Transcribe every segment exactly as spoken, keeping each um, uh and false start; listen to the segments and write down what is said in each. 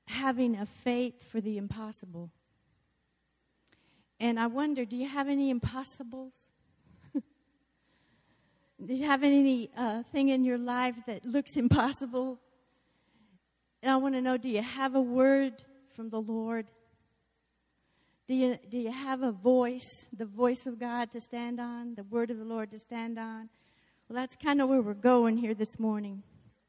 having a faith for the impossible. And I wonder, do you have any impossibles? Do you have any uh, thing in your life that looks impossible? And I want to know, do you have a word from the Lord? Do you, do you have a voice, the voice of God to stand on, the word of the Lord to stand on? Well, that's kind of where we're going here this morning.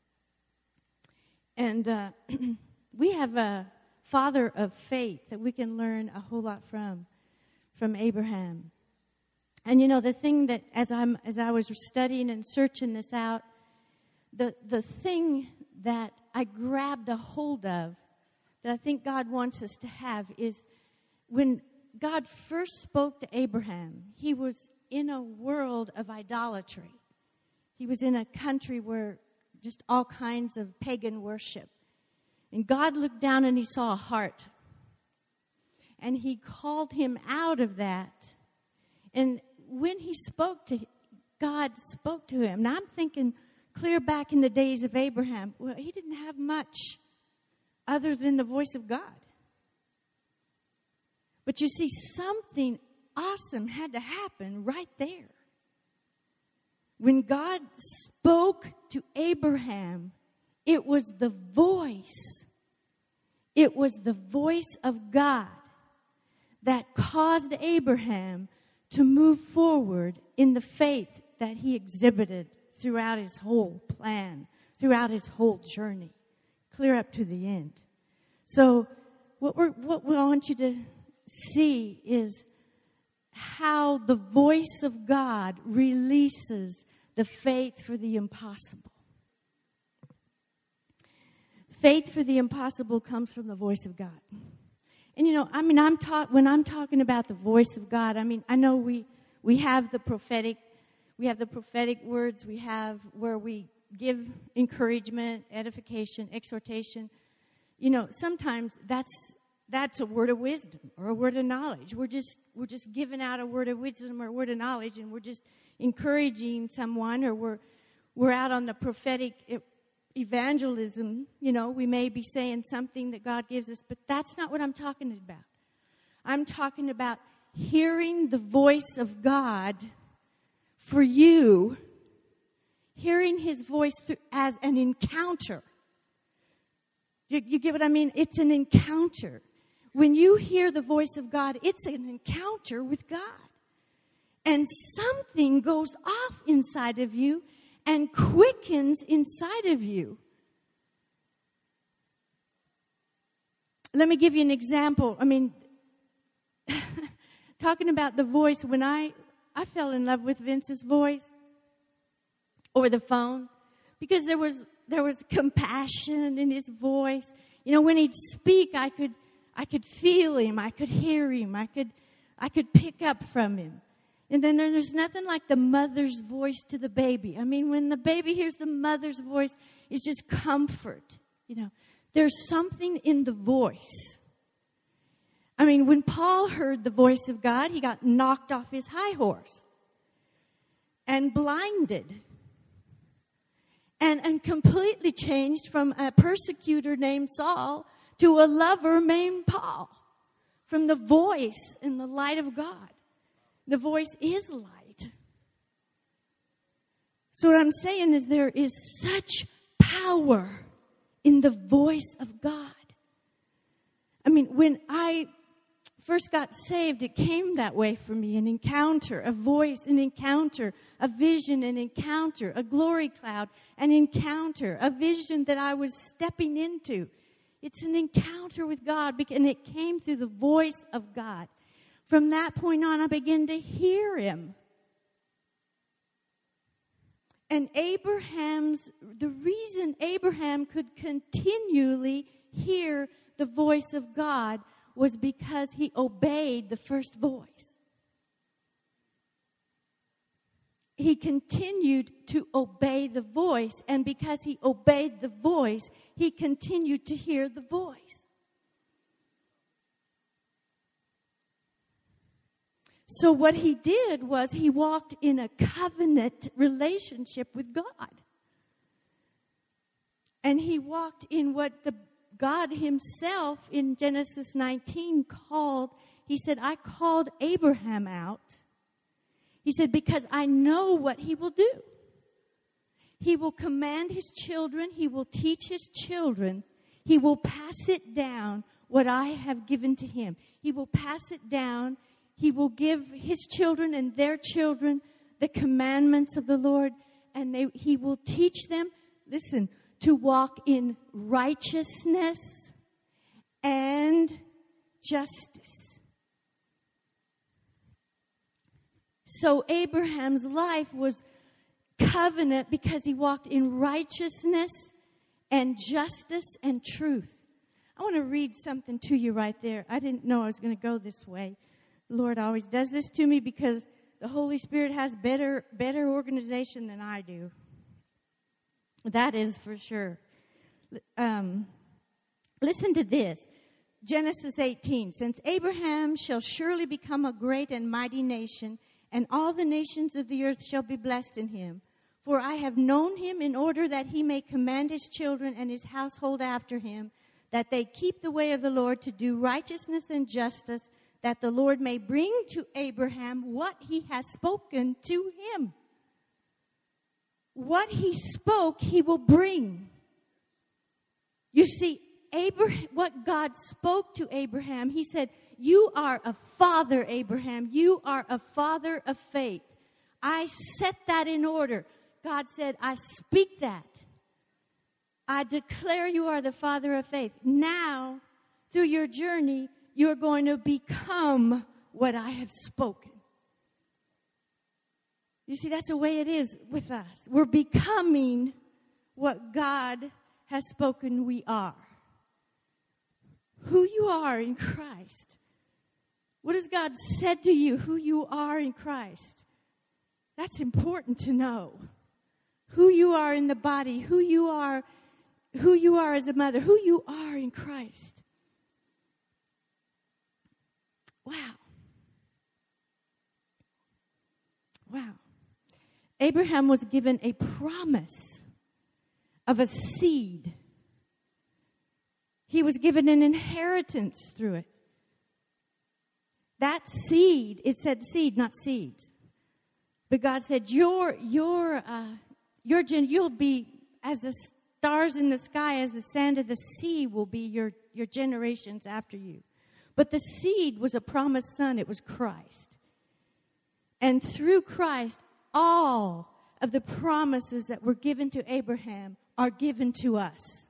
And uh, we have a father of faith that we can learn a whole lot from, from Abraham. And you know, the thing that as I'm as I was studying and searching this out, the the thing that I grabbed a hold of that I think God wants us to have is when God first spoke to Abraham, he was in a world of idolatry. He was in a country where just all kinds of pagan worship. And God looked down and he saw a heart. And he called him out of that. And when he spoke to God spoke to him. Now I'm thinking clear back in the days of Abraham. Well, he didn't have much other than the voice of God. But you see, something awesome had to happen right there. When God spoke to Abraham, it was the voice. It was the voice of God that caused Abraham to move forward in the faith that he exhibited throughout his whole plan, throughout his whole journey, clear up to the end. So what we're, what we want you to see is how the voice of God releases the faith for the impossible. Faith for the impossible comes from the voice of God. And you know, I mean, I'm talk when I'm talking about the voice of God, I mean, I know we we have the prophetic, we have the prophetic words, we have where we give encouragement, edification, exhortation. You know, sometimes that's that's a word of wisdom or a word of knowledge. We're just we're just giving out a word of wisdom or a word of knowledge, and we're just encouraging someone, or we're we're out on the prophetic evangelism. You know, we may be saying something that God gives us, but that's not what I'm talking about. I'm talking about hearing the voice of God for you, hearing his voice through, as an encounter. You, you get what I mean? It's an encounter. When you hear the voice of God, it's an encounter with God. And something goes off inside of you and quickens inside of you. Let me give you an example. I mean, talking about the voice, when I, I fell in love with Vince's voice over the phone because there was there was compassion in his voice. You know, when he'd speak, I could I could feel him, I could hear him, I could I could pick up from him. And then there's nothing like the mother's voice to the baby. I mean, when the baby hears the mother's voice, it's just comfort. You know, there's something in the voice. I mean, when Paul heard the voice of God, he got knocked off his high horse and blinded and, and completely changed from a persecutor named Saul to a lover named Paul, from the voice and the light of God. The voice is light. So what I'm saying is there is such power in the voice of God. I mean, when I first got saved, it came that way for me. An encounter, a voice, an encounter, a vision, an encounter, a glory cloud, an encounter, a vision that I was stepping into. It's an encounter with God, and it came through the voice of God. From that point on, I began to hear him. And Abraham's, the reason Abraham could continually hear the voice of God was because he obeyed the first voice. He continued to obey the voice, and because he obeyed the voice, he continued to hear the voice. So what he did was he walked in a covenant relationship with God. And he walked in what the God himself in Genesis nineteen called, he said, I called Abraham out. He said, because I know what he will do. He will command his children. He will teach his children. He will pass it down what I have given to him. He will pass it down. He will give his children and their children the commandments of the Lord. And they, he will teach them, listen, to walk in righteousness and justice. So Abraham's life was covenant because he walked in righteousness and justice and truth. I want to read something to you right there. I didn't know I was going to go this way. The Lord always does this to me because the Holy Spirit has better, better organization than I do. That is for sure. Um, listen to this. Genesis eighteen. Since Abraham shall surely become a great and mighty nation, and all the nations of the earth shall be blessed in him. For I have known him in order that he may command his children and his household after him, that they keep the way of the Lord to do righteousness and justice, that the Lord may bring to Abraham what he has spoken to him. What he spoke, he will bring. You see, Abraham, what God spoke to Abraham, he said, you are a father, Abraham. You are a father of faith. I set that in order. God said, I speak that. I declare you are the father of faith. Now, through your journey, you're going to become what I have spoken. You see, that's the way it is with us. We're becoming what God has spoken we are. Who you are in Christ. What has God said to you, who you are in Christ? That's important to know. Who you are in the body, who you are, who you are as a mother, who you are in Christ. Wow. Wow. Abraham was given a promise of a seed. He was given an inheritance through it. That seed, it said seed, not seeds. But God said, your, your, uh, your gen, you'll be as the stars in the sky, as the sand of the sea will be your, your generations after you. But the seed was a promised son. It was Christ. And through Christ, all of the promises that were given to Abraham are given to us.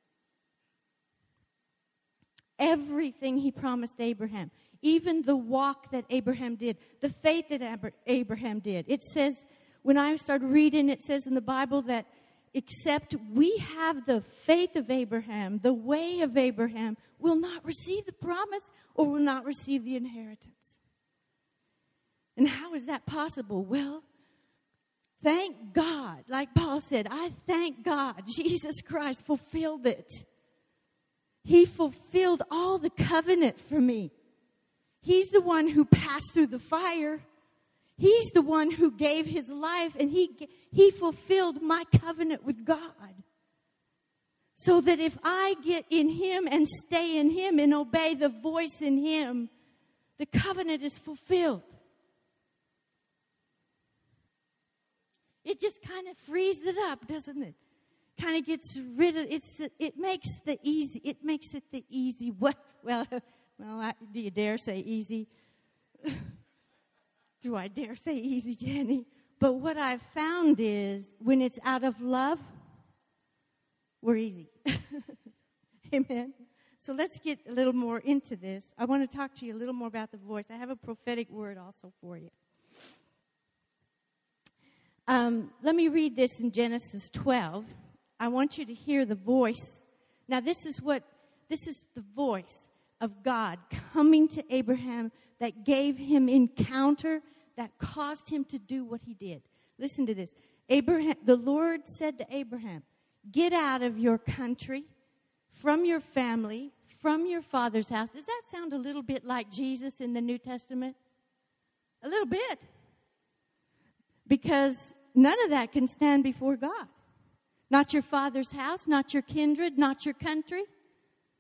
Everything he promised Abraham, even the walk that Abraham did, the faith that Abraham did. It says, when I started reading, it says in the Bible that except we have the faith of Abraham, the way of Abraham, will not receive the promise or will not receive the inheritance. And how is that possible? Well, thank God. Like Paul said, I thank God Jesus Christ fulfilled it. He fulfilled all the covenant for me. He's the one who passed through the fire. He's the one who gave his life, and he, he fulfilled my covenant with God. So that if I get in him and stay in him and obey the voice in him, the covenant is fulfilled. It just kind of frees it up, doesn't it? Kind of gets rid of it's. It makes the easy. It makes it the easy. What? Well, well. I, do you dare say easy? Do I dare say easy, Jenny? But what I've found is when it's out of love, we're easy. Amen. So let's get a little more into this. I want to talk to you a little more about the voice. I have a prophetic word also for you. Um, let me read this in Genesis twelve. I want you to hear the voice. Now, this is what, this is the voice of God coming to Abraham that gave him encounter, that caused him to do what he did. Listen to this. Abraham, the Lord said to Abraham, get out of your country, from your family, from your father's house. Does that sound a little bit like Jesus in the New Testament? A little bit. Because none of that can stand before God. Not your father's house, not your kindred, not your country.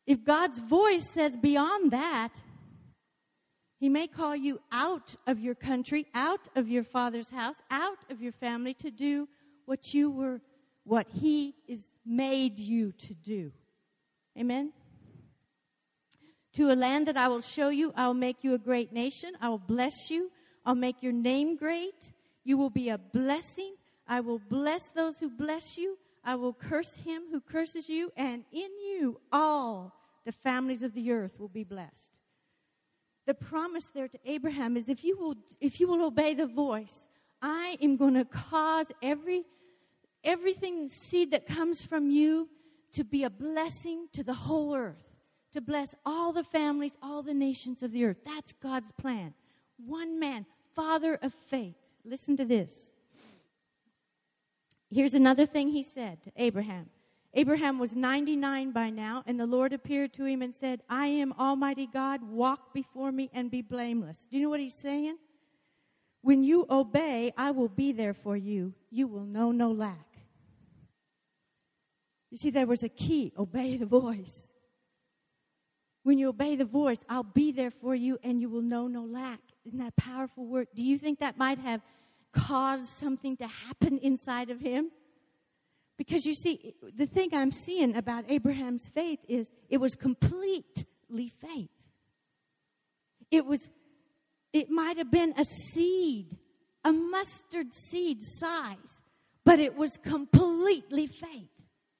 if God's voice says beyond that, He may call you out of your country, out of your father's house, out of your family to do what you were, what He is made you to do. Amen? To a land that I will show you, I will make you a great nation. I will bless you. I'll make your name great. You will be a blessing. I will bless those who bless you. I will curse him who curses you. And in you, all the families of the earth will be blessed. The promise there to Abraham is if you will, if you will obey the voice, I am going to cause every everything seed that comes from you to be a blessing to the whole earth, to bless all the families, all the nations of the earth. That's God's plan. One man, father of faith. Listen to this. Here's another thing he said to Abraham. Abraham was ninety-nine by now, and the Lord appeared to him and said, I am Almighty God, walk before me and be blameless. Do you know what he's saying? When you obey, I will be there for you. You will know no lack. You see, there was a key. Obey the voice. When you obey the voice, I'll be there for you and you will know no lack. Isn't that a powerful word? Do you think that might have caused something to happen inside of him? Because you see, the thing I'm seeing about Abraham's faith is it was completely faith. It was, it might have been a seed, a mustard seed size, but it was completely faith.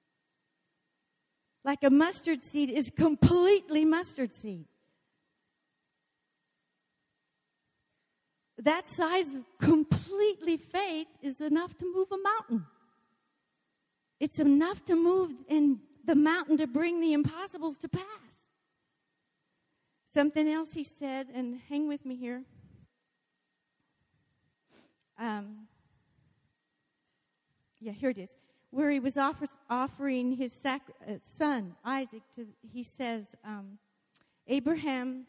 Like a mustard seed is completely mustard seed. That size of completely faith is enough to move a mountain. It's enough to move in the mountain to bring the impossibles to pass. Something else he said, and hang with me here. Um, yeah, here it is. Where he was offer, offering his sac- uh, son, Isaac, to, he says, um, Abraham,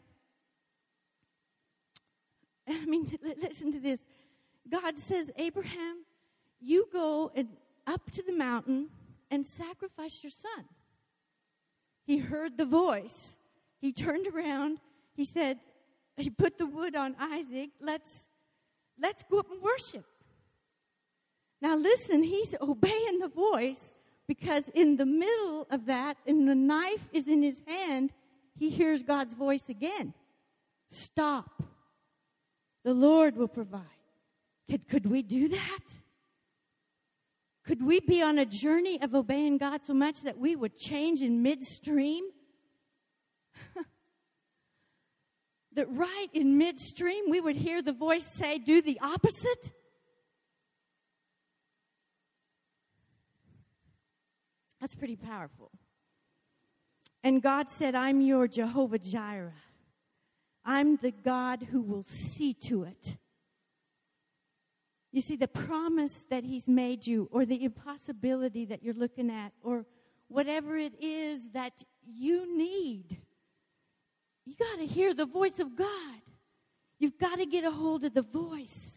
I mean, listen to this. God says, Abraham, you go and up to the mountain and sacrifice your son. He heard the voice. He turned around. He said, he put the wood on Isaac. Let's, let's go up and worship. Now listen, he's obeying the voice because in the middle of that, and the knife is in his hand, he hears God's voice again. Stop. The Lord will provide. Could, could we do that? Could we be on a journey of obeying God so much that we would change in midstream? That right in midstream we would hear the voice say, do the opposite? That's pretty powerful. And God said, I'm your Jehovah Jireh. I'm the God who will see to it. You see, the promise that he's made you, or the impossibility that you're looking at, or whatever it is that you need, you got to hear the voice of God. You've got to get a hold of the voice.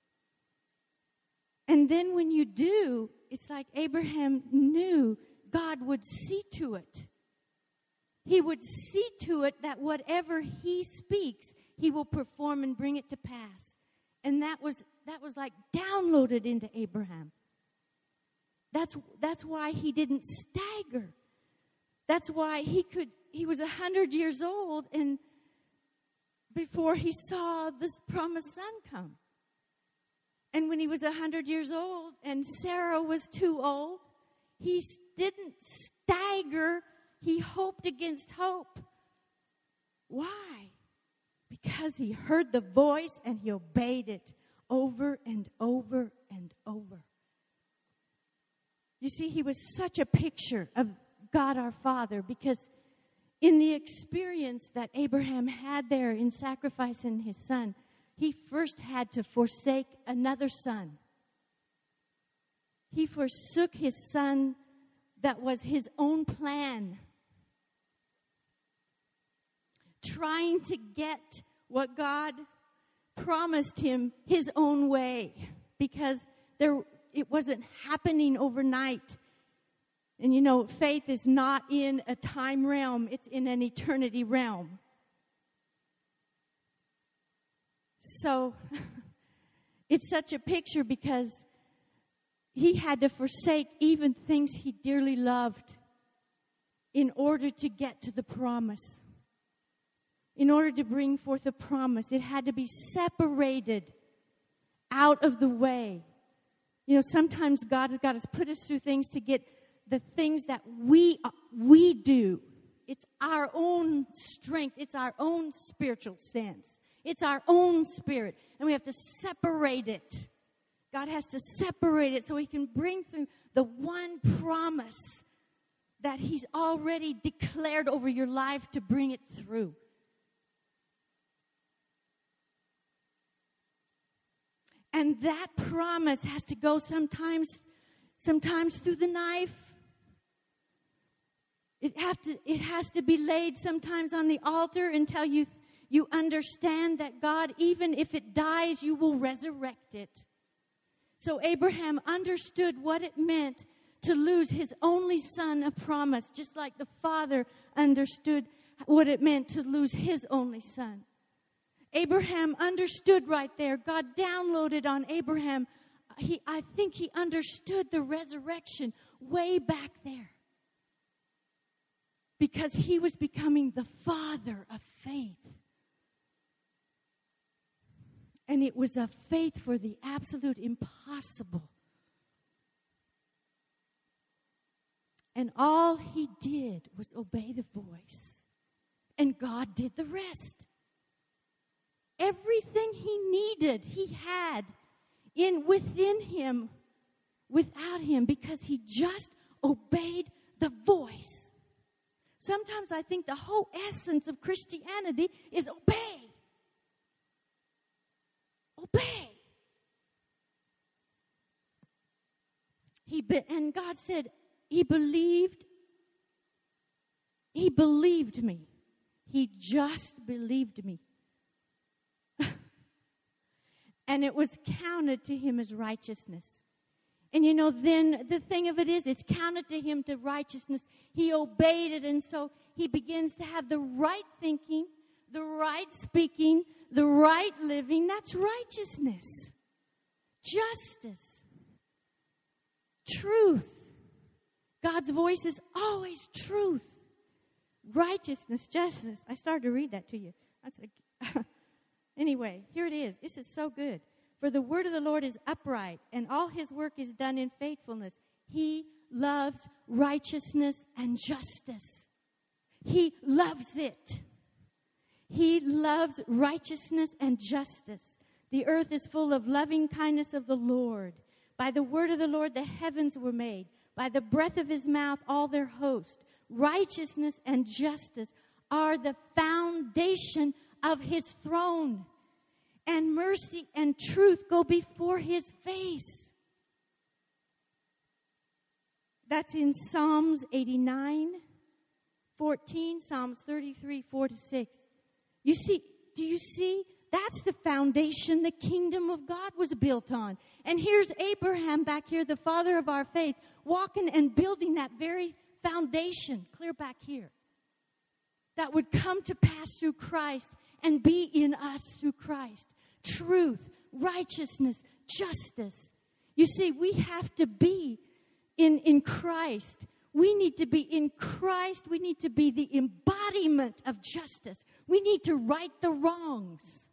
And then when you do, it's like Abraham knew God would see to it. He would see to it that whatever he speaks, he will perform and bring it to pass. And that was that was like downloaded into Abraham. That's that's why he didn't stagger. That's why he could he was a hundred years old and before he saw this promised son come. And when he was a hundred years old and Sarah was too old, he didn't stagger. He hoped against hope. Why? Because he heard the voice and he obeyed it over and over and over. You see, he was such a picture of God our Father because in the experience that Abraham had there in sacrificing his son, he first had to forsake another son. He forsook his son that was his own plan, trying to get what God promised him his own way because there it wasn't happening overnight. And you know, faith is not in a time realm, it's in an eternity realm. So, it's such a picture because he had to forsake even things he dearly loved in order to get to the promise. In order to bring forth a promise, it had to be separated out of the way. You know, sometimes God has got to put us through things to get the things that we we do. It's our own strength. It's our own spiritual sense. It's our own spirit. And we have to separate it. God has to separate it so he can bring through the one promise that he's already declared over your life to bring it through. And that promise has to go sometimes, sometimes through the knife. It have to. It has to be laid sometimes on the altar until you you understand that God, even if it dies, you will resurrect it. So Abraham understood what it meant to lose his only son of promise, just like the father understood what it meant to lose his only son. Abraham understood right there. God downloaded on Abraham. He, I think he understood the resurrection way back there. Because he was becoming the father of faith. And it was a faith for the absolute impossible. And all he did was obey the voice. And God did the rest. Everything he needed, he had in within him, without him, because he just obeyed the voice. Sometimes I think the whole essence of Christianity is obey. Obey. He be, and God said he believed. He believed me. He just believed me. And it was counted to him as righteousness. And you know, then the thing of it is, it's counted to him to righteousness. He obeyed it, and so he begins to have the right thinking, the right speaking, the right living. That's righteousness. Justice. Truth. God's voice is always truth. Righteousness, justice. I started to read that to you. That's a, anyway, here it is. This is so good. For the word of the Lord is upright, and all his work is done in faithfulness. He loves righteousness and justice. He loves it. He loves righteousness and justice. The earth is full of loving kindness of the Lord. By the word of the Lord the heavens were made. By the breath of his mouth all their host. Righteousness and justice are the foundation of his throne. And mercy and truth go before his face. That's in Psalms eighty-nine, fourteen, Psalms thirty-three, four to six. You see, do you see? That's the foundation the kingdom of God was built on. And here's Abraham back here, the father of our faith, walking and building that very foundation, clear back here, that would come to pass through Christ and be in us through Christ. Truth, righteousness, justice. You see, we have to be in, in Christ. We need to be in Christ. We need to be the embodiment of justice. We need to right the wrongs.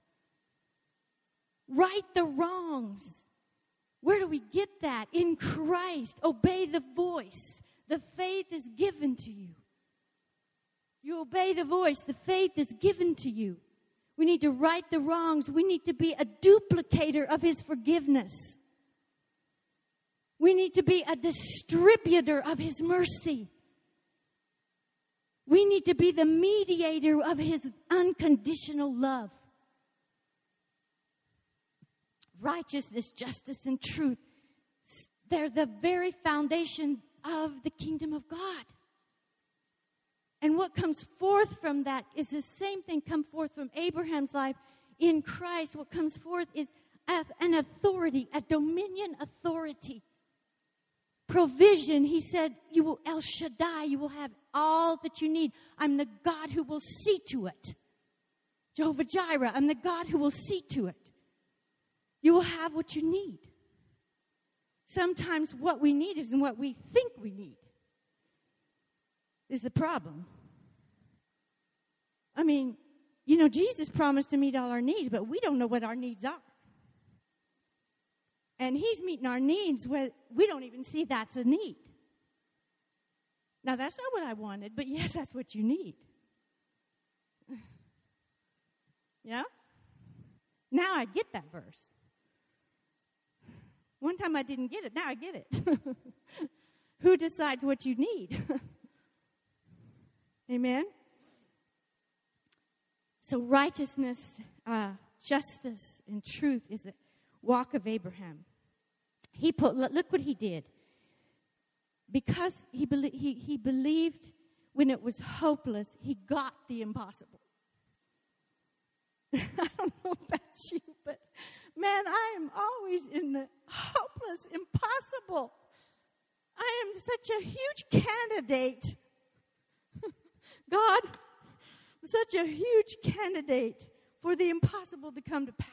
Right the wrongs. Where do we get that? In Christ. Obey the voice. The faith is given to you. You obey the voice. The faith is given to you. We need to right the wrongs. We need to be a duplicator of his forgiveness. We need to be a distributor of his mercy. We need to be the mediator of his unconditional love. Righteousness, justice, and truth. They're the very foundation of the kingdom of God. And what comes forth from that is the same thing come forth from Abraham's life in Christ. What comes forth is an authority, a dominion authority. provision. He said, you will, El Shaddai, you will have all that you need. I'm the God who will see to it. Jehovah Jireh, I'm the God who will see to it. You will have what you need. Sometimes what we need isn't what we think we need, is the problem. I mean, you know, Jesus promised to meet all our needs, but we don't know what our needs are. And he's meeting our needs where we don't even see that's a need. Now, that's not what I wanted, but yes, that's what you need. Yeah? Now I get that verse. One time I didn't get it. Now I get it. Who decides what you need? Amen? So righteousness, uh, justice, and truth is the walk of Abraham. He put, look what he did. Because he, be, he, he believed when it was hopeless, he got the impossible. I don't know about you, but man, I am always in the hopeless, impossible. I am such a huge candidate. God, such a huge candidate for the impossible to come to pass.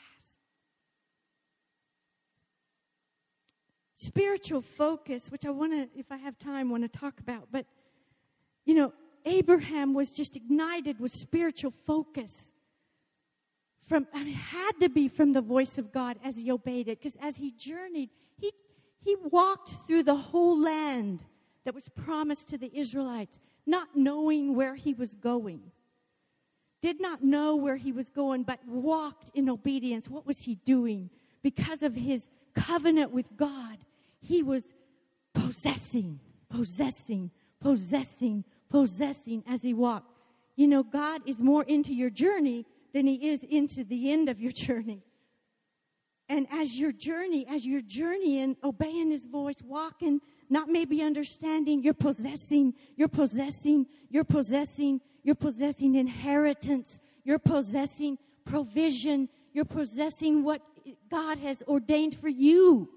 Spiritual focus, which I want to, if I have time, want to talk about. But, you know, Abraham was just ignited with spiritual focus. From, I mean, had to be from the voice of God as he obeyed it. Because as he journeyed, he, he walked through the whole land that was promised to the Israelites, not knowing where he was going. Did not know where he was going, but walked in obedience. What was he doing? Because of his covenant with God, he was possessing, possessing, possessing, possessing as he walked. You know, God is more into your journey than he is into the end of your journey. And as your journey, as you're journeying, obeying his voice, walking, not maybe understanding, you're possessing, you're possessing, you're possessing, you're possessing inheritance, you're possessing provision, you're possessing what God has ordained for you.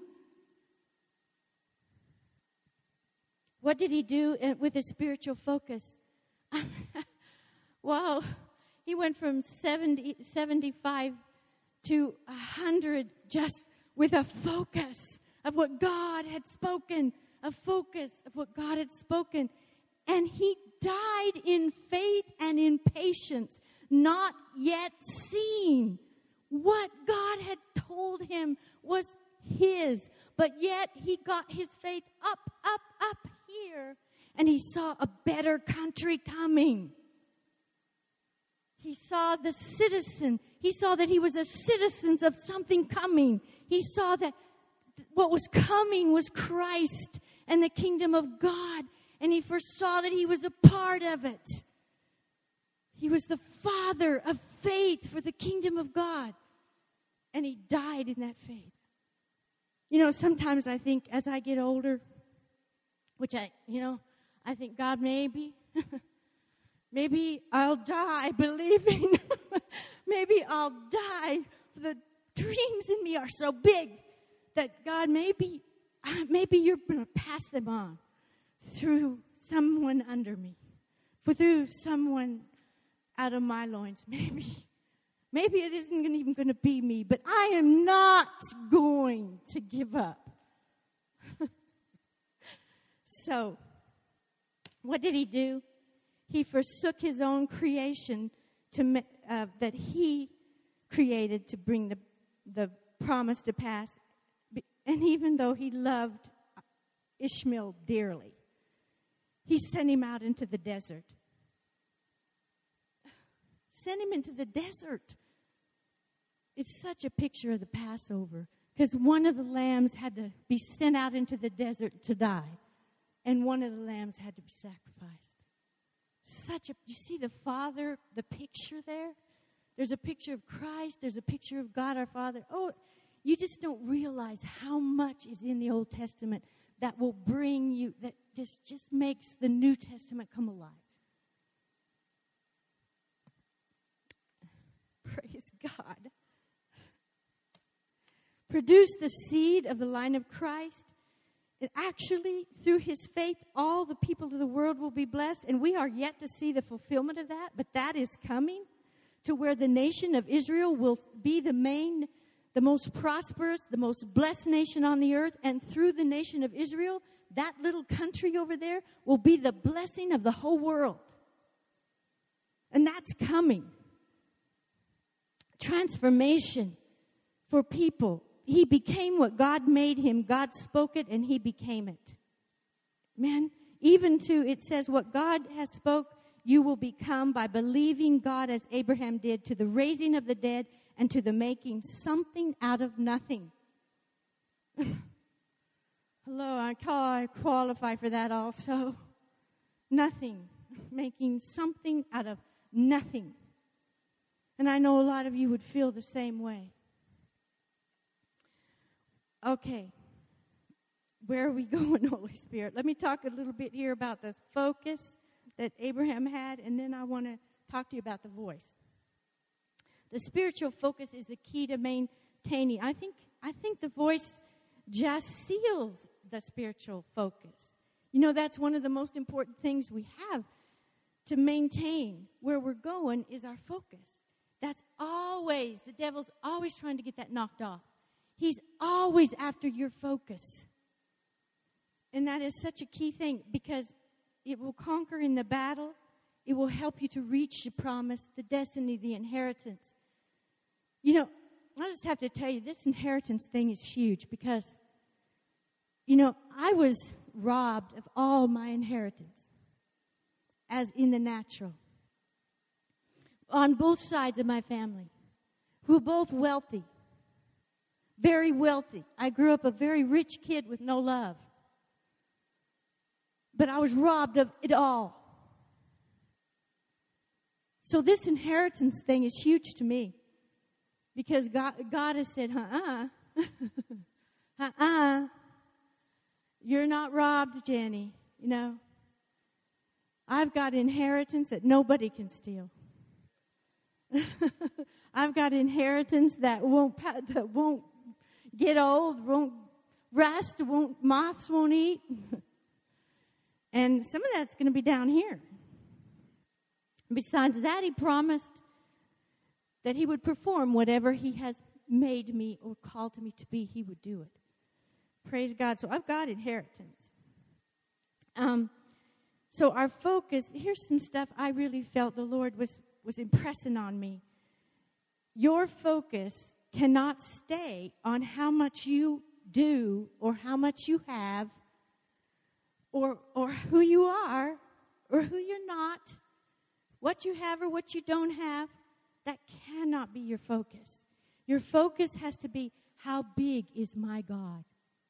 What did he do with a spiritual focus? Well, he went from seventy, seventy-five to one hundred just with a focus of what God had spoken, a focus of what God had spoken. And he died in faith and in patience, not yet seeing what God had told him was his. But yet he got his faith up, up, up here, and he saw a better country coming. He saw the citizen. He saw that he was a citizen of something coming. He saw that what was coming was Christ and the kingdom of God. And he foresaw that he was a part of it. He was the father of faith for the kingdom of God. And he died in that faith. You know, sometimes I think as I get older, which I, you know, I think, God, maybe... Maybe I'll die believing. Maybe I'll die. The dreams in me are so big that, God, maybe, maybe you're going to pass them on through someone under me, for through someone out of my loins. Maybe, maybe it isn't even going to be me, but I am not going to give up. So, what did he do? He forsook his own creation to uh, that he created to bring the, the promise to pass. And even though he loved Ishmael dearly, he sent him out into the desert. Sent him into the desert. It's such a picture of the Passover, because one of the lambs had to be sent out into the desert to die, and one of the lambs had to be sacrificed. Such a, you see the Father, the picture there? There's a picture of Christ. There's a picture of God our Father. Oh, you just don't realize how much is in the Old Testament that will bring you, that just, just makes the New Testament come alive. Praise God. Produce the seed of the line of Christ. And actually, through his faith, all the people of the world will be blessed. And we are yet to see the fulfillment of that. But that is coming to where the nation of Israel will be the main, the most prosperous, the most blessed nation on the earth. And through the nation of Israel, that little country over there will be the blessing of the whole world. And that's coming. Transformation for people. He became what God made him. God spoke it and he became it. Man, even to, it says, what God has spoke, you will become by believing God as Abraham did, to the raising of the dead and to the making something out of nothing. Hello, I, call, I qualify for that also. Nothing. Making something out of nothing. And I know a lot of you would feel the same way. Okay. Where are we going, Holy Spirit? Let me talk a little bit here about the focus that Abraham had, and then I want to talk to you about the voice. The spiritual focus is the key to maintaining. I think, I think the voice just seals the spiritual focus. You know, that's one of the most important things we have to maintain where we're going is our focus. That's always, the devil's always trying to get that knocked off. He's always after your focus. And that is such a key thing because it will conquer in the battle. It will help you to reach the promise, the destiny, the inheritance. You know, I just have to tell you, this inheritance thing is huge because, you know, I was robbed of all my inheritance as in the natural. On both sides of my family, who were both wealthy. Very wealthy. I grew up a very rich kid with no love. But I was robbed of it all. So this inheritance thing is huge to me. Because God, God has said, uh-uh. uh-uh. You're not robbed, Jenny. You know. I've got inheritance that nobody can steal. I've got inheritance that won't that won't get old, won't rust, won't moths won't eat. And some of that's going to be down here. Besides that, he promised that he would perform whatever he has made me or called me to be. He would do it. Praise God. So I've got inheritance. Um, so our focus, here's some stuff I really felt the Lord was, was impressing on me. Your focus cannot stay on how much you do or how much you have or or who you are or who you're not, what you have or what you don't have. That cannot be your focus. Your focus has to be, how big is my God?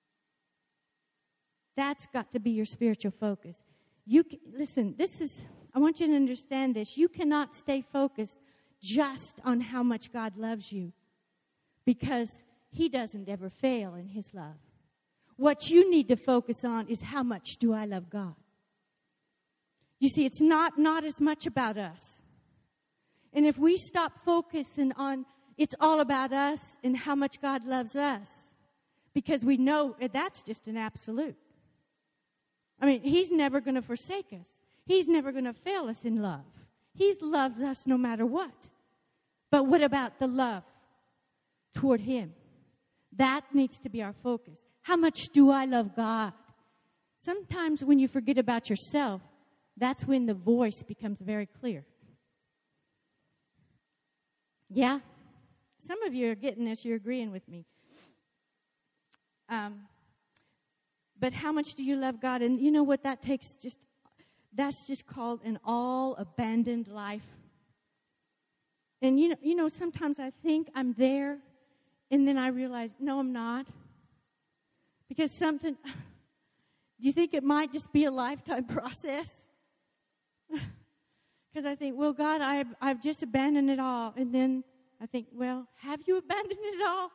That's got to be your spiritual focus. You can, listen, this is, I want you to understand this. You cannot stay focused just on how much God loves you, because he doesn't ever fail in his love. What you need to focus on is, how much do I love God? You see, it's not, not as much about us. And if we stop focusing on, it's all about us and how much God loves us, because we know that's just an absolute. I mean, he's never going to forsake us. He's never going to fail us in love. He loves us no matter what. But what about the love toward him? That needs to be our focus. How much do I love God? Sometimes when you forget about yourself, that's when the voice becomes very clear. Yeah? Some of you are getting this. You're agreeing with me. Um, but how much do you love God? And you know what that takes? Just that's just called an all-abandoned life. And you know, you know, sometimes I think I'm there, and then I realize, no, I'm not. Because something, do you think it might just be a lifetime process? Because I think, well, God, I've, I've just abandoned it all. And then I think, well, have you abandoned it all?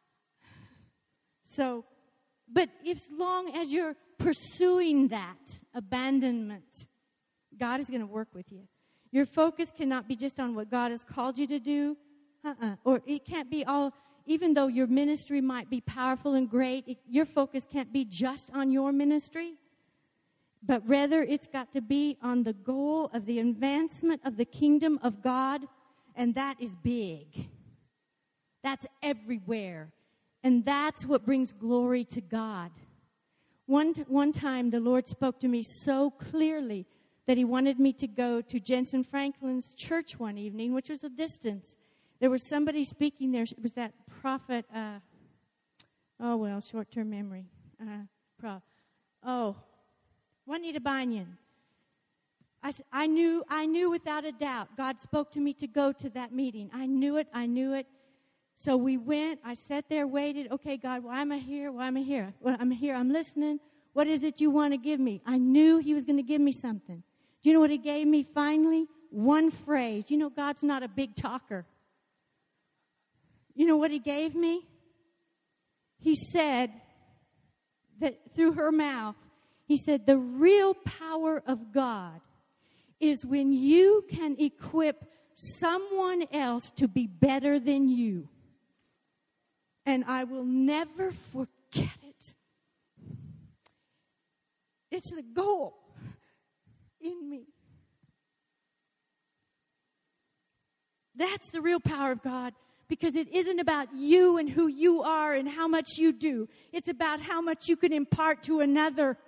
So, but as long as you're pursuing that abandonment, God is going to work with you. Your focus cannot be just on what God has called you to do. Uh-uh. Or it can't be all, even though your ministry might be powerful and great, it, your focus can't be just on your ministry, but rather it's got to be on the goal of the advancement of the kingdom of God, and that is big. That's everywhere, and that's what brings glory to God. One, t- one time, the Lord spoke to me so clearly that he wanted me to go to Jensen Franklin's church one evening, which was a distance. There was somebody speaking there. It was that prophet, uh, oh, well, short-term memory. Uh, pro, oh, Juanita Banyan. I, I knew, I knew without a doubt God spoke to me to go to that meeting. I knew it, I knew it. So we went. I sat there, waited. Okay, God, why am I here? Why am I here? Well, I'm here. I'm listening. What is it you want to give me? I knew he was going to give me something. Do you know what he gave me finally? One phrase. You know, God's not a big talker. You know what he gave me? He said that through her mouth, he said, the real power of God is when you can equip someone else to be better than you. And I will never forget it. It's the goal in me. That's the real power of God, because it isn't about you and who you are and how much you do. It's about how much you can impart to another.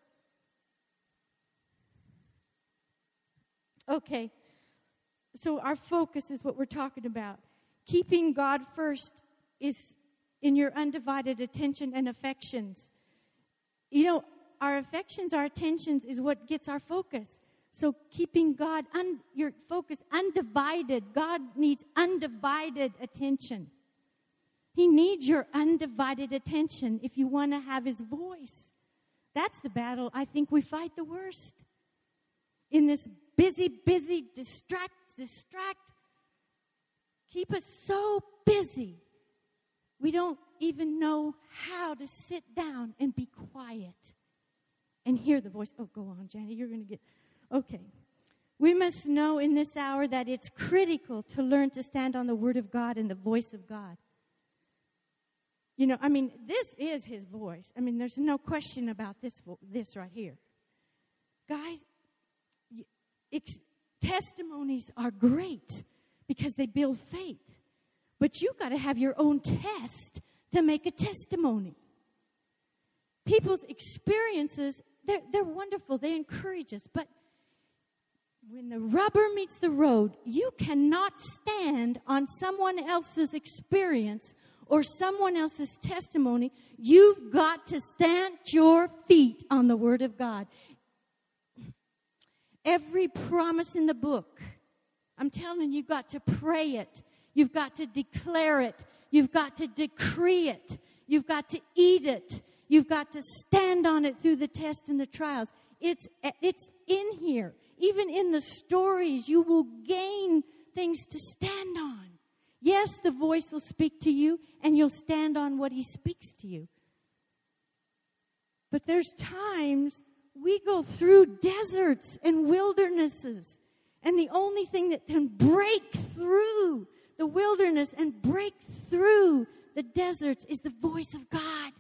Okay, so our focus is what we're talking about. Keeping God first is in your undivided attention and affections. You know, our affections, our attentions is what gets our focus. So keeping God, un, your focus undivided. God needs undivided attention. He needs your undivided attention if you want to have his voice. That's the battle I think we fight the worst. In this busy, busy, distract, distract, keep us so busy, we don't even know how to sit down and be quiet and hear the voice. Oh, go on, Janet, you're going to get... Okay. We must know in this hour that it's critical to learn to stand on the Word of God and the voice of God. You know, I mean, this is his voice. I mean, there's no question about this, this right here. Guys, ex- testimonies are great because they build faith. But you've got to have your own test to make a testimony. People's experiences, they're, they're wonderful. They encourage us. But when the rubber meets the road, you cannot stand on someone else's experience or someone else's testimony. You've got to stand your feet on the Word of God. Every promise in the book, I'm telling you, you've got to pray it. You've got to declare it. You've got to decree it. You've got to eat it. You've got to stand on it through the tests and the trials. It's, it's in here. Even in the stories, you will gain things to stand on. Yes, the voice will speak to you, and you'll stand on what he speaks to you. But there's times we go through deserts and wildernesses, and the only thing that can break through the wilderness and break through the deserts is the voice of God.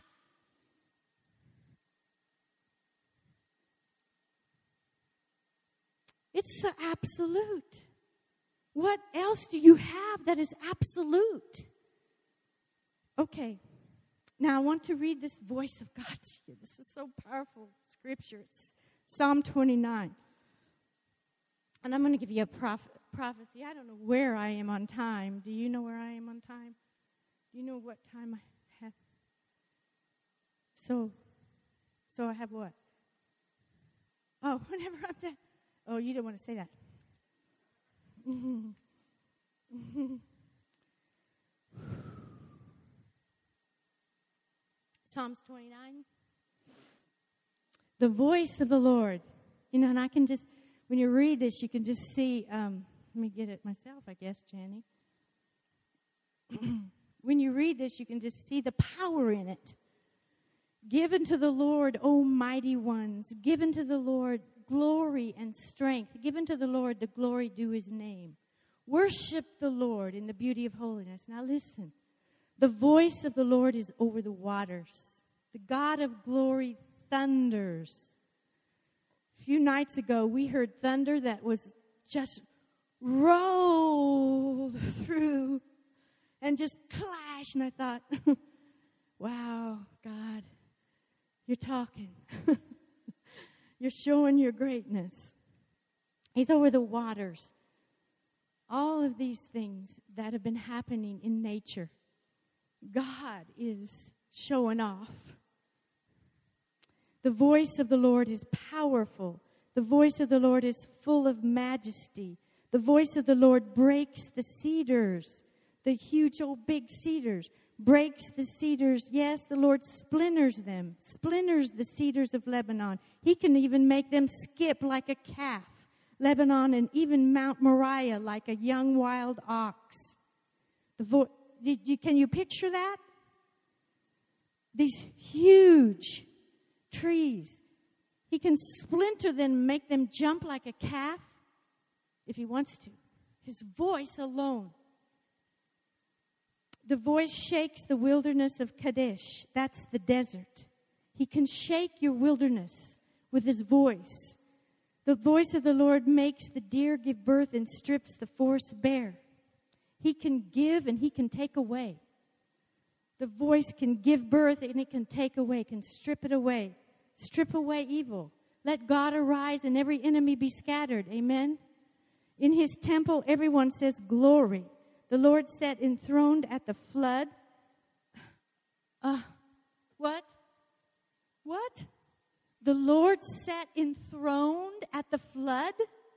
It's the absolute. What else do you have that is absolute? Okay. Now I want to read this voice of God to you. This is so powerful scripture. It's Psalm twenty-nine. And I'm going to give you a proph- prophecy. I don't know where I am on time. Do you know where I am on time? Do you know what time I have? So, so I have what? Oh, whenever I'm done. Oh, you don't want to say that. Mm-hmm. Mm-hmm. Psalms twenty-nine. The voice of the Lord. You know, and I can just, when you read this, you can just see, um, let me get it myself, I guess, Jenny. When you read this, you can just see the power in it. Given to the Lord, O mighty ones. Given to the Lord glory and strength. Given to the Lord the glory due his name. Worship the Lord in the beauty of holiness. Now listen. The voice of the Lord is over the waters. The God of glory thunders. A few nights ago, we heard thunder that was just rolled through and just clashed. And I thought, wow, God, you're talking. You're showing your greatness. He's over the waters. All of these things that have been happening in nature, God is showing off. The voice of the Lord is powerful. The voice of the Lord is full of majesty. The voice of the Lord breaks the cedars, the huge old big cedars. Breaks the cedars. Yes, the Lord splinters them, splinters the cedars of Lebanon. He can even make them skip like a calf. Lebanon and even Mount Moriah like a young wild ox. The vo- did you, can you picture that? These huge trees. He can splinter them and make them jump like a calf if he wants to. His voice alone. The voice shakes the wilderness of Kadesh. That's the desert. He can shake your wilderness with his voice. The voice of the Lord makes the deer give birth and strips the forest bare. He can give and he can take away. The voice can give birth and it can take away, can strip it away. Strip away evil. Let God arise and every enemy be scattered. Amen. In his temple, everyone says glory. The Lord sat enthroned at the flood. Uh, what? What? The Lord sat enthroned at the flood?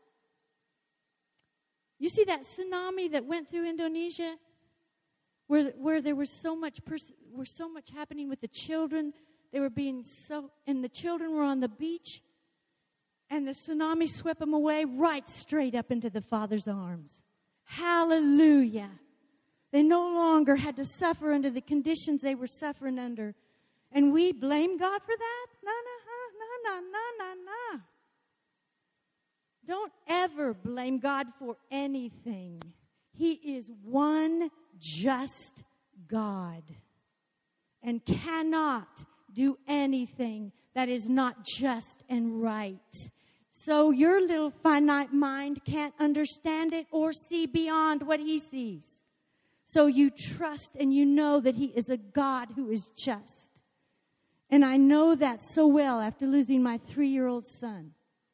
You see that tsunami that went through Indonesia? Where, where there was so much pers- were so much happening with the children. They were being so, and the children were on the beach. And the tsunami swept them away right straight up into the Father's arms. Hallelujah. They no longer had to suffer under the conditions they were suffering under. And we blame God for that? No, no, no, no, no, no, no. Don't ever blame God for anything. He is one just God and cannot do anything that is not just and right. So your little finite mind can't understand it or see beyond what he sees. So you trust and you know that he is a God who is just. And I know that so well after losing my three-year-old son.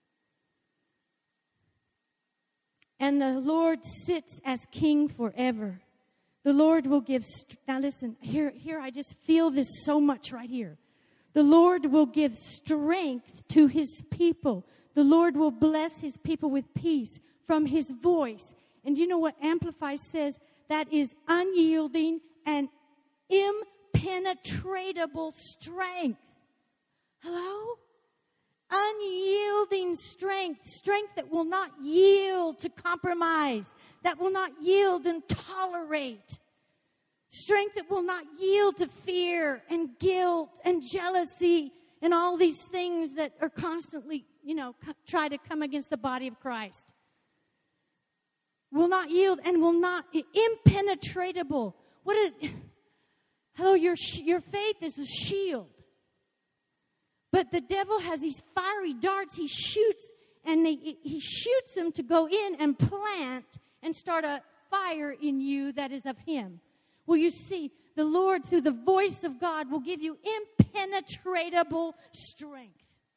And the Lord sits as king forever. The Lord will give... St- now listen, here, here I just feel this so much right here. The Lord will give strength to his people. The Lord will bless his people with peace from his voice. And you know what Amplify says? That is unyielding and impenetrable strength. Hello? Unyielding strength. Strength that will not yield to compromise. That will not yield and tolerate. Strength that will not yield to fear and guilt and jealousy and all these things that are constantly, you know, co- try to come against the body of Christ. Will not yield and will not, impenetrable. What a, hello, your, your faith is a shield. But the devil has these fiery darts he shoots, and they, he shoots them to go in and plant and start a fire in you that is of him. Well, you see, the Lord, through the voice of God, will give you impenetrable strength.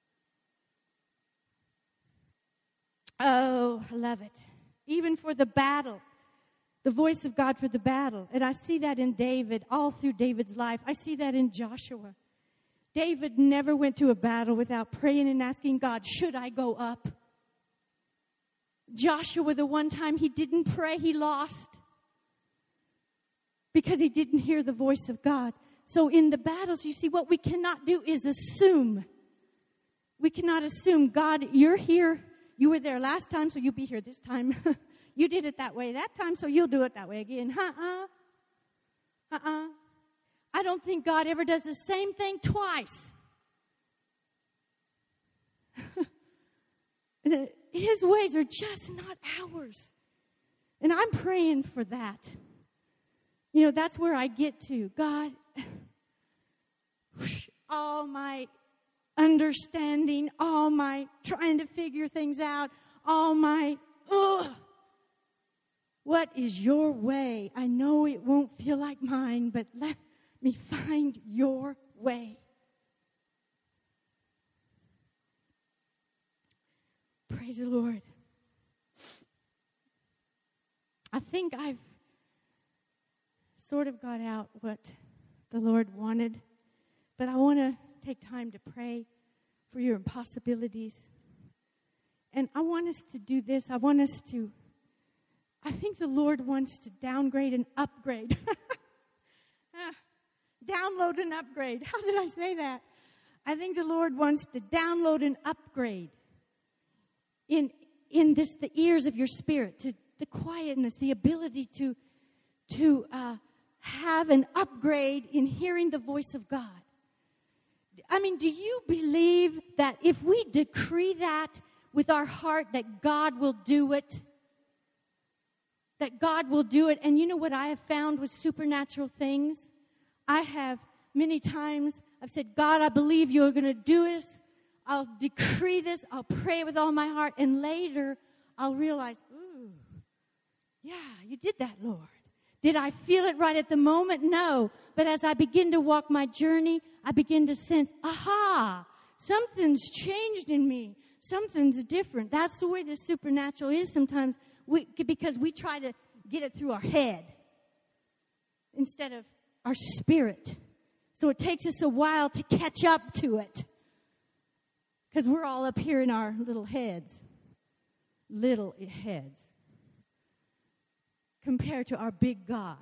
Oh, I love it. Even for the battle. The voice of God for the battle. And I see that in David, all through David's life. I see that in Joshua. David never went to a battle without praying and asking God, should I go up? Joshua, the one time he didn't pray, he lost. Because he didn't hear the voice of God. So in the battles, you see, what we cannot do is assume. We cannot assume, God, you're here. You were there last time, so you'll be here this time. You did it that way that time, so you'll do it that way again. Uh-uh. Uh-uh. I don't think God ever does the same thing twice. His ways are just not ours. And I'm praying for that. You know, that's where I get to. God, all my understanding, all my trying to figure things out, all my, ugh. What is your way? I know it won't feel like mine, but let me find your way. Praise the Lord. I think I've sort of got out what the Lord wanted, but I want to take time to pray for your impossibilities. And I want us to do this. I want us to, I think the Lord wants to downgrade and upgrade. Download and upgrade. How did I say that? I think the Lord wants to download and upgrade in in this the ears of your spirit, to the quietness, the ability to to uh, have an upgrade in hearing the voice of God. I mean, do you believe that if we decree that with our heart, that God will do it? That God will do it. And you know what I have found with supernatural things? I have many times, I've said, God, I believe you're going to do this. I'll decree this. I'll pray with all my heart. And later, I'll realize, ooh, yeah, you did that, Lord. Did I feel it right at the moment? No. But as I begin to walk my journey, I begin to sense, aha, something's changed in me. Something's different. That's the way the supernatural is sometimes, we, because we try to get it through our head instead of our spirit. So it takes us a while to catch up to it because we're all up here in our little heads. Little heads. Compared to our big God.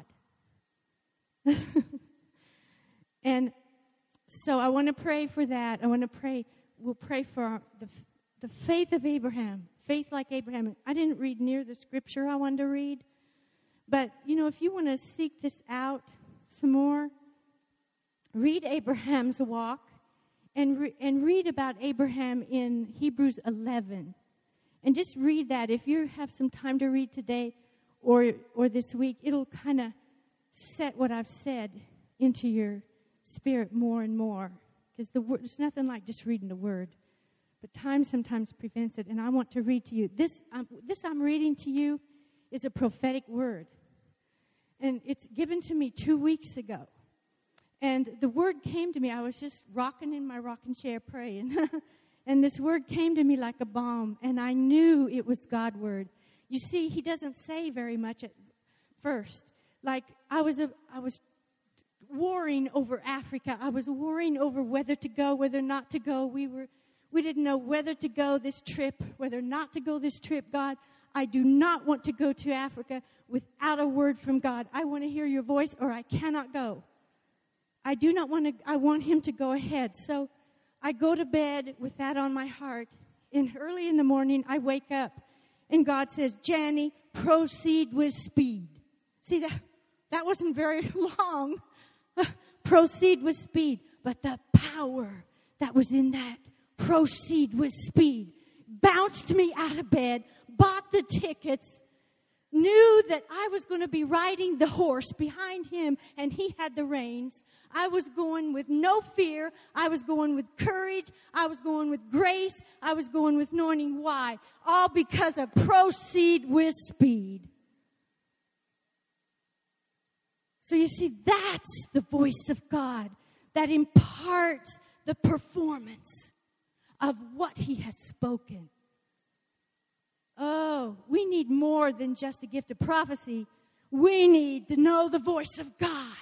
And so I want to pray for that. I want to pray, we'll pray for our, the, the faith of Abraham. Faith like Abraham. I didn't read near the scripture I wanted to read. But, you know, if you want to seek this out some more, read Abraham's walk and, re- and read about Abraham in Hebrews eleven. And just read that. If you have some time to read today, Or or this week, it'll kind of set what I've said into your spirit more and more. Because the word, there's nothing like just reading the word. But time sometimes prevents it. And I want to read to you. This, um, this I'm reading to you is a prophetic word. And it's given to me two weeks ago. And the word came to me. I was just rocking in my rocking chair praying. And this word came to me like a bomb. And I knew it was God's word. You see, he doesn't say very much at first. Like, I was a, I was warring over Africa. I was worrying over whether to go, whether not to go. We were, we didn't know whether to go this trip, whether not to go this trip. God, I do not want to go to Africa without a word from God. I want to hear your voice or I cannot go. I do not want to, I want him to go ahead. So I go to bed with that on my heart. And early in the morning, I wake up. And God says, Janie, proceed with speed. See, that that wasn't very long. Proceed with speed. But the power that was in that, proceed with speed, bounced me out of bed, bought the tickets, knew that I was going to be riding the horse behind him, and he had the reins. I was going with no fear. I was going with courage. I was going with grace. I was going with knowing why. All because of proceed with speed. So you see, that's the voice of God that imparts the performance of what he has spoken. Oh, we need more than just the gift of prophecy. We need to know the voice of God.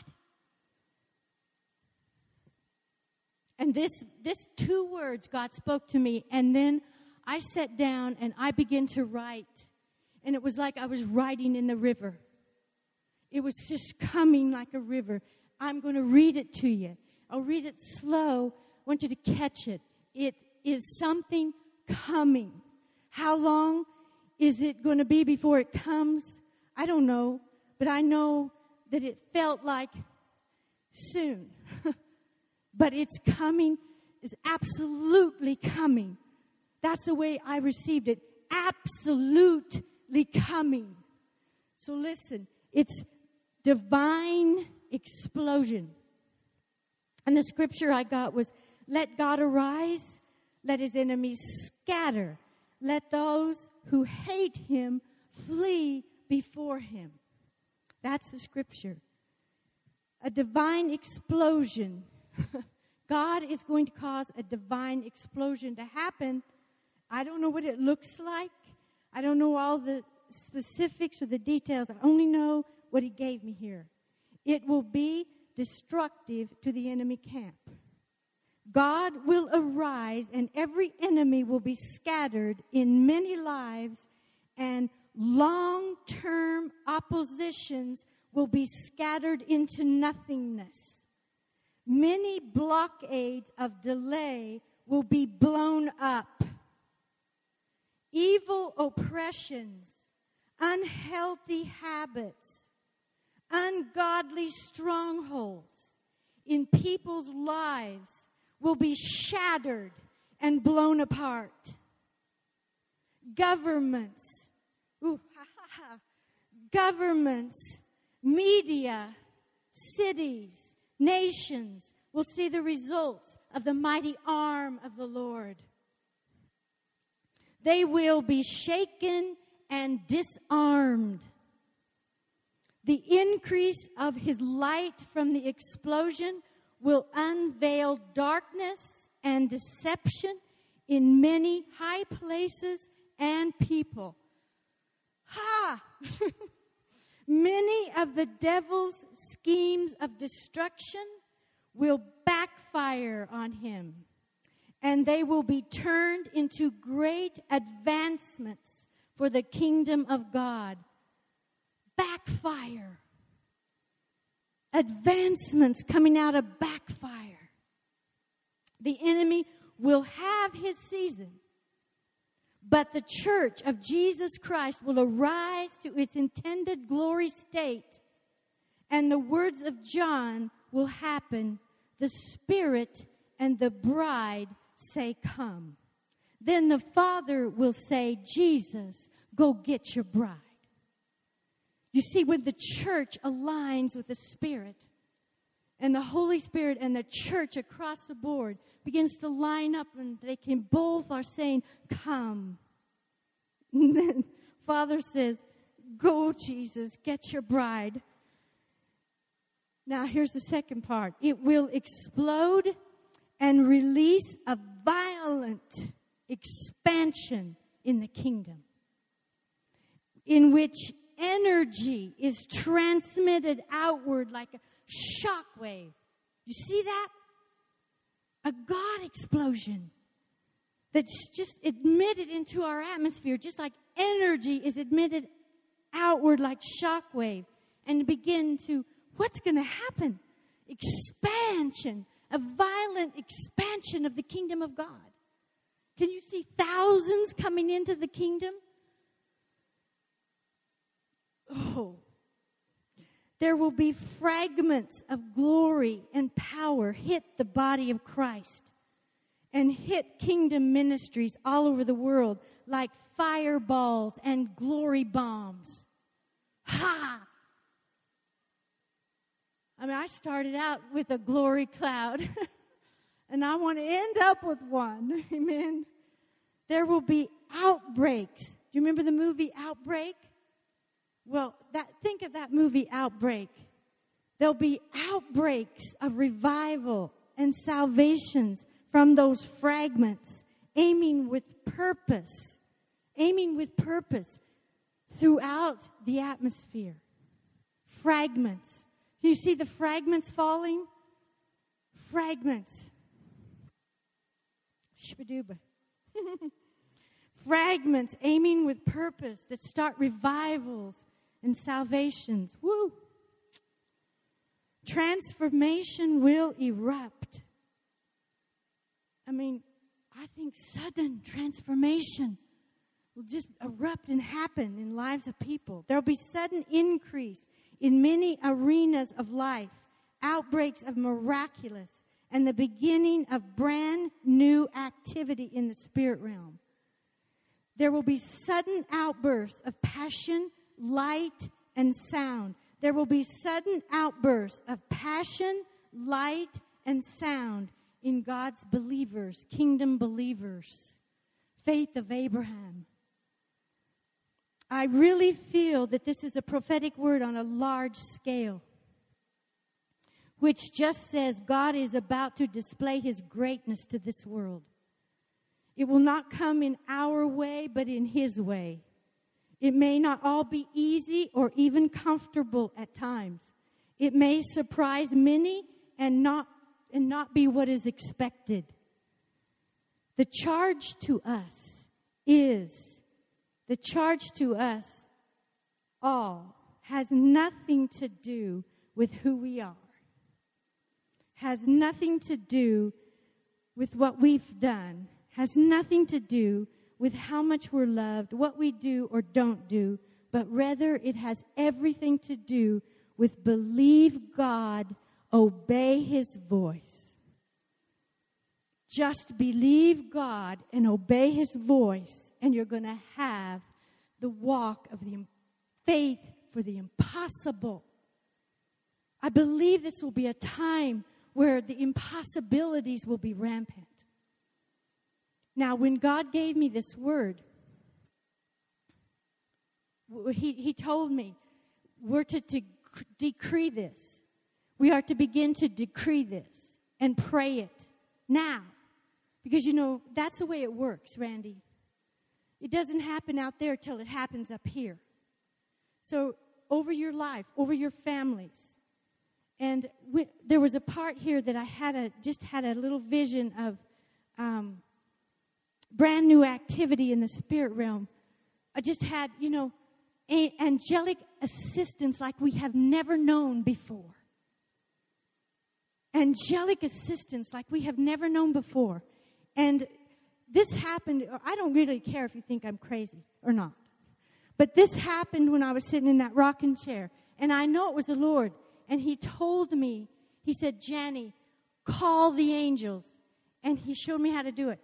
And this, this two words God spoke to me, and then I sat down and I began to write. And it was like I was writing in the river. It was just coming like a river. I'm going to read it to you. I'll read it slow. I want you to catch it. It is something coming. How long is it going to be before it comes? I don't know. But I know that it felt like soon. But it's coming, is absolutely coming. That's the way I received it. Absolutely coming. So listen, it's divine explosion. And the scripture I got was, let God arise, let his enemies scatter, let those who hate him flee before him. That's the scripture. A divine explosion. God is going to cause a divine explosion to happen. I don't know what it looks like. I don't know all the specifics or the details. I only know what he gave me here. It will be destructive to the enemy camp. God will arise and every enemy will be scattered in many lives, and long-term oppositions will be scattered into nothingness. Many blockades of delay will be blown up. Evil oppressions, unhealthy habits, ungodly strongholds in people's lives will be shattered and blown apart. Governments, ooh, ha, ha, ha, governments, media, cities, nations will see the results of the mighty arm of the Lord. They will be shaken and disarmed. The increase of his light from the explosion will unveil darkness and deception in many high places and people. Ha! Many of the devil's schemes of destruction will backfire on him, and they will be turned into great advancements for the kingdom of God. Backfire. Advancements coming out of backfire. The enemy will have his season, but the church of Jesus Christ will arise to its intended glory state, and the words of John will happen. The Spirit and the bride say, come. Then the Father will say, Jesus, go get your bride. You see, when the church aligns with the Spirit, and the Holy Spirit and the church across the board begins to line up, and they can both are saying, come. And then Father says, go, Jesus, get your bride. Now, here's the second part. It will explode and release a violent expansion in the kingdom, in which energy is transmitted outward like a shock wave. You see that? A God explosion that's just admitted into our atmosphere, just like energy is admitted outward like shock wave, and begin to, what's going to happen? Expansion, a violent expansion of the kingdom of God. Can you see thousands coming into the kingdom? Oh, there will be fragments of glory and power hit the body of Christ and hit kingdom ministries all over the world like fireballs and glory bombs. Ha! I mean, I started out with a glory cloud, and I want to end up with one. Amen. There will be outbreaks. Do you remember the movie Outbreak? Well, that, think of that movie, Outbreak. There'll be outbreaks of revival and salvations from those fragments, aiming with purpose, aiming with purpose throughout the atmosphere. Fragments. Do you see the fragments falling? Fragments. Shibadooba. Fragments aiming with purpose that start revivals and salvations. Woo! Transformation will erupt. I mean, I think sudden transformation will just erupt and happen in lives of people. There will be sudden increase in many arenas of life, outbreaks of miraculous, and the beginning of brand new activity in the spirit realm. There will be sudden outbursts of passion, light, and sound. There will be sudden outbursts of passion, light, and sound in God's believers, kingdom believers, faith of Abraham. I really feel that this is a prophetic word on a large scale, which just says God is about to display his greatness to this world. It will not come in our way, but in his way. It may not all be easy or even comfortable at times. It may surprise many and not, and not be what is expected. The charge to us is, the charge to us all has nothing to do with who we are. Has nothing to do with what we've done. Has nothing to do with how much we're loved, what we do or don't do, but rather it has everything to do with believe God, obey his voice. Just believe God and obey his voice, and you're going to have the walk of the faith for the impossible. I believe this will be a time where the impossibilities will be rampant. Now, when God gave me this word, he, he told me, we're to, to decree this. We are to begin to decree this and pray it now. Because, you know, that's the way it works, Randy. It doesn't happen out there till it happens up here. So, over your life, over your families. And we, there was a part here that I had a just had a little vision of um, brand new activity in the spirit realm. I just had, you know, a- angelic assistance like we have never known before. Angelic assistance like we have never known before. And this happened, I don't really care if you think I'm crazy or not. But this happened when I was sitting in that rocking chair. And I know it was the Lord. And he told me, he said, Janie, call the angels. And he showed me how to do it.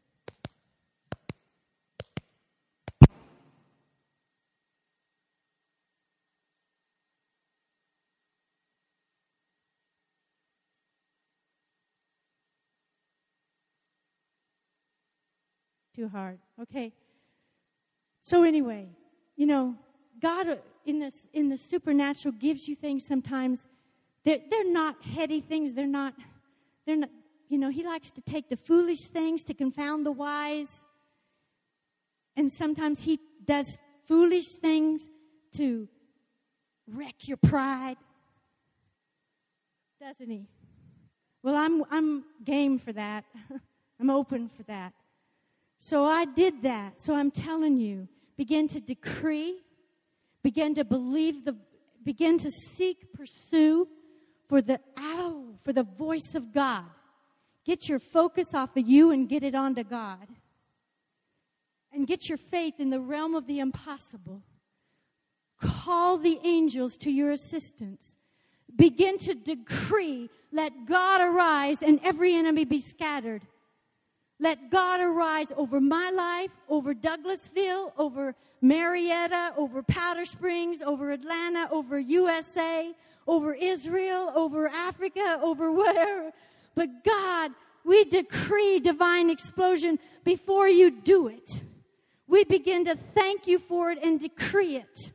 Too hard. Okay. So anyway, you know, God in this in the supernatural gives you things sometimes. They're, they're not heady things. They're not, they're not, you know, he likes to take the foolish things to confound the wise. And sometimes he does foolish things to wreck your pride. Doesn't he? Well, I'm I'm game for that. I'm open for that. So I did that. So I'm telling you, begin to decree, begin to believe, the, begin to seek, pursue for the ow, for the voice of God. Get your focus off of you and get it onto God. And get your faith in the realm of the impossible. Call the angels to your assistance. Begin to decree, let God arise and every enemy be scattered. Let God arise over my life, over Douglasville, over Marietta, over Powder Springs, over Atlanta, over U S A, over Israel, over Africa, over whatever. But God, we decree divine explosion before you do it. We begin to thank you for it and decree it.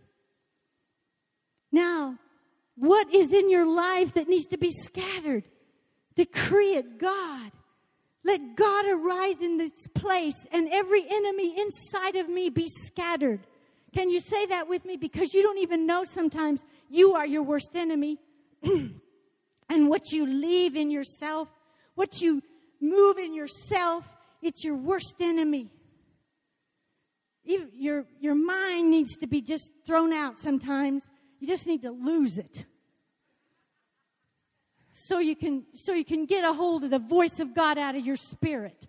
Now, what is in your life that needs to be scattered? Decree it, God. Let God arise in this place and every enemy inside of me be scattered. Can you say that with me? Because you don't even know sometimes you are your worst enemy. And what you leave in yourself, what you move in yourself, it's your worst enemy. Your, your mind needs to be just thrown out sometimes. You just need to lose it. So you can so you can get a hold of the voice of God out of your spirit.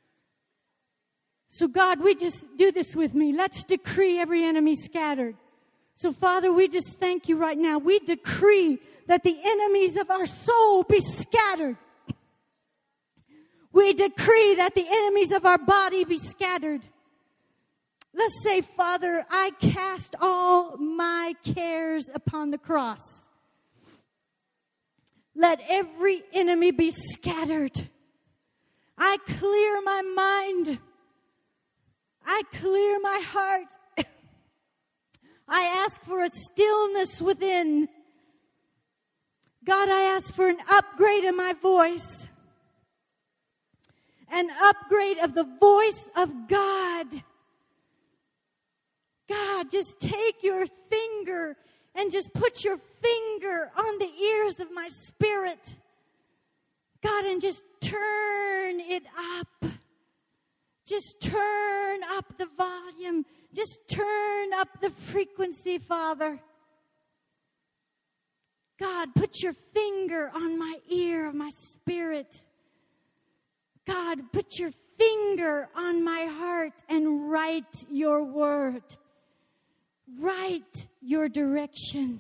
So God, we just do this with me. Let's decree every enemy scattered. So Father, we just thank you right now. We decree that the enemies of our soul be scattered. We decree that the enemies of our body be scattered. Let's say, Father, I cast all my cares fingers upon the cross. Let every enemy be scattered. I clear my mind. I clear my heart. I ask for a stillness within. God, I ask for an upgrade in my voice. An upgrade of the voice of God. God, just take your finger and just put your finger on the ears of my spirit. God, and just turn it up. Just turn up the volume. Just turn up the frequency, Father. God, put your finger on my ear of my spirit. God, put your finger on my heart and write your word. Write your direction.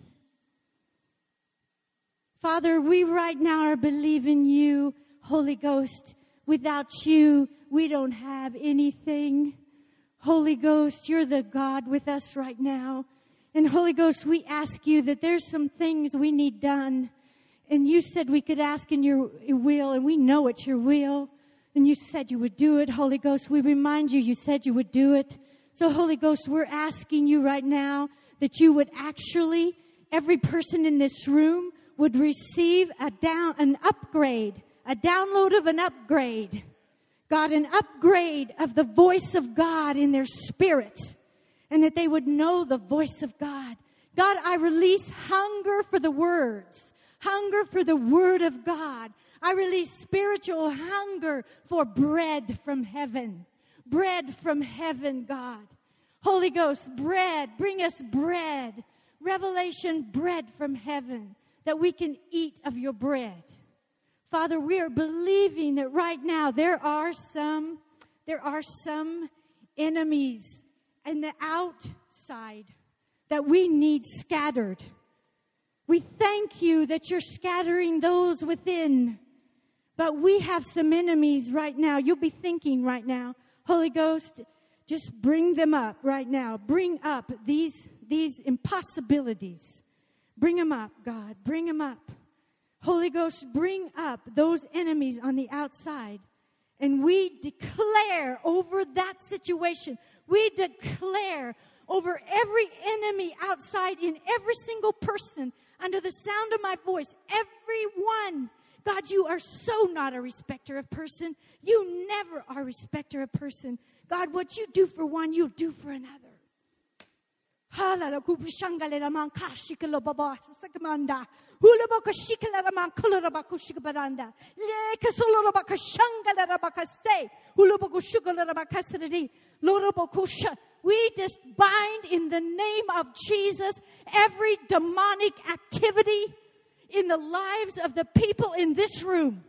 Father, we right now are believing you, Holy Ghost. Without you, we don't have anything. Holy Ghost, you're the God with us right now. And Holy Ghost, we ask you that there's some things we need done. And you said we could ask in your will, and we know it's your will. And you said you would do it, Holy Ghost. We remind you, you said you would do it. So, Holy Ghost, we're asking you right now that you would actually, every person in this room would receive a down, an upgrade, a download of an upgrade. God, an upgrade of the voice of God in their spirit, and that they would know the voice of God. God, I release hunger for the words, hunger for the word of God. I release spiritual hunger for bread from heaven. Bread from heaven, God. Holy Ghost, bread. Bring us bread. Revelation, bread from heaven, that we can eat of your bread. Father, we are believing that right now there are some, there are some enemies in the outside that we need scattered. We thank you that you're scattering those within. But we have some enemies right now. You'll be thinking right now, Holy Ghost, just bring them up right now. Bring up these, these impossibilities. Bring them up, God. Bring them up. Holy Ghost, bring up those enemies on the outside. And we declare over that situation. We declare over every enemy outside in every single person under the sound of my voice. Everyone. God, you are so not a respecter of person. You never are a respecter of person. God, what you do for one, you'll do for another. We just bind in the name of Jesus every demonic activity in the lives of the people in this room.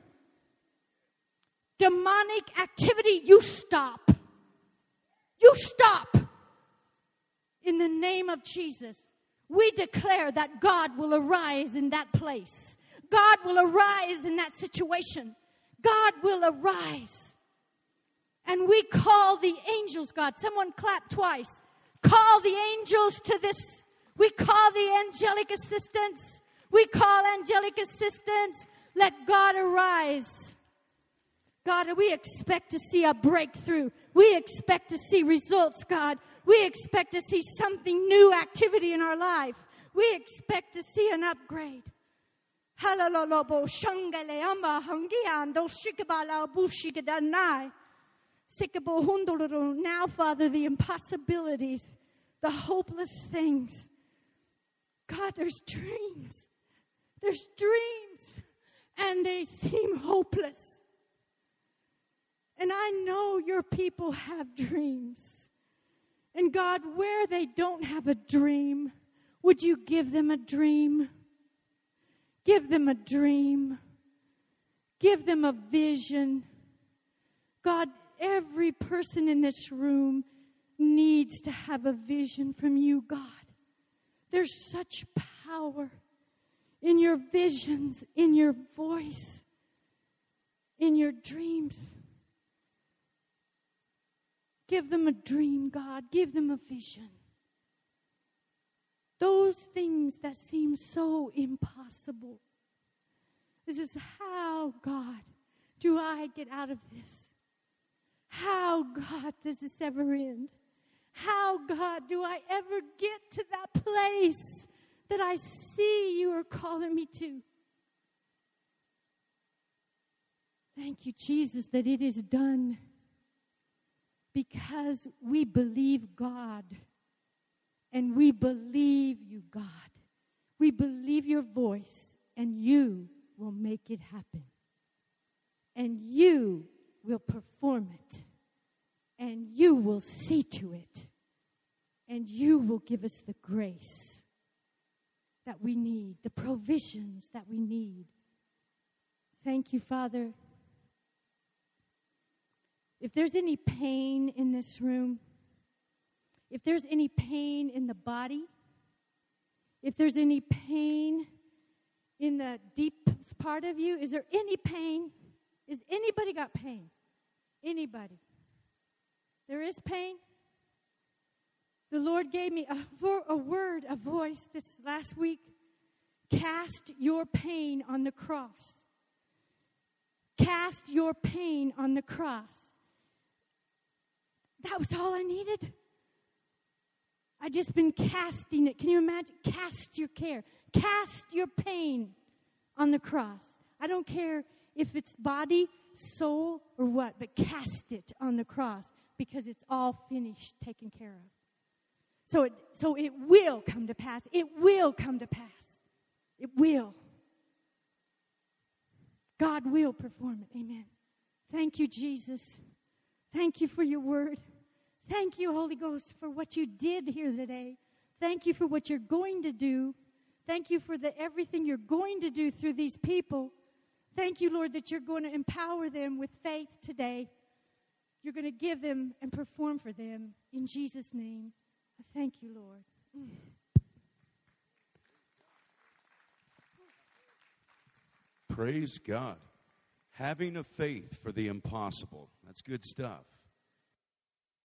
Demonic activity, you stop. You stop. In the name of Jesus, we declare that God will arise in that place. God will arise in that situation. God will arise. And we call the angels, God. Someone clap twice. Call the angels to this. We call the angelic assistance. We call angelic assistance. Let God arise. God, we expect to see a breakthrough. We expect to see results, God. We expect to see something new activity in our life. We expect to see an upgrade. Now, Father, the impossibilities, the hopeless things. God, there's dreams. There's dreams, and they seem hopeless. And I know your people have dreams. And God, where they don't have a dream, would you give them a dream? Give them a dream. Give them a vision. God, every person in this room needs to have a vision from you, God. There's such power in your visions, in your voice, in your dreams. Give them a dream, God. Give them a vision. Those those things that seem so impossible. This is how, God, do I get out of this? How, God, does this ever end? How, God, do I ever get to that place that I see you are calling me to? Thank you, Jesus, that it is done because we believe God and we believe you, God. We believe your voice and you will make it happen. And you will perform it. And you will see to it. And you will give us the grace that we need, the provisions that we need. Thank you, Father. If there's any pain in this room, if there's any pain in the body, if there's any pain in the deep part of you, is there any pain? Is anybody got pain? Anybody? There is pain? The Lord gave me a, a word, a voice this last week. Cast your pain on the cross. Cast your pain on the cross. That was all I needed. I just been casting it. Can you imagine? Cast your care. Cast your pain on the cross. I don't care if it's body, soul, or what, but cast it on the cross because it's all finished, taken care of. So it, so it will come to pass. It will come to pass. It will. God will perform it. Amen. Thank you, Jesus. Thank you for your word. Thank you, Holy Ghost, for what you did here today. Thank you for what you're going to do. Thank you for the everything you're going to do through these people. Thank you, Lord, that you're going to empower them with faith today. You're going to give them and perform for them. In Jesus' name, I thank you, Lord. Mm. Praise God. Having a faith for the impossible. That's good stuff.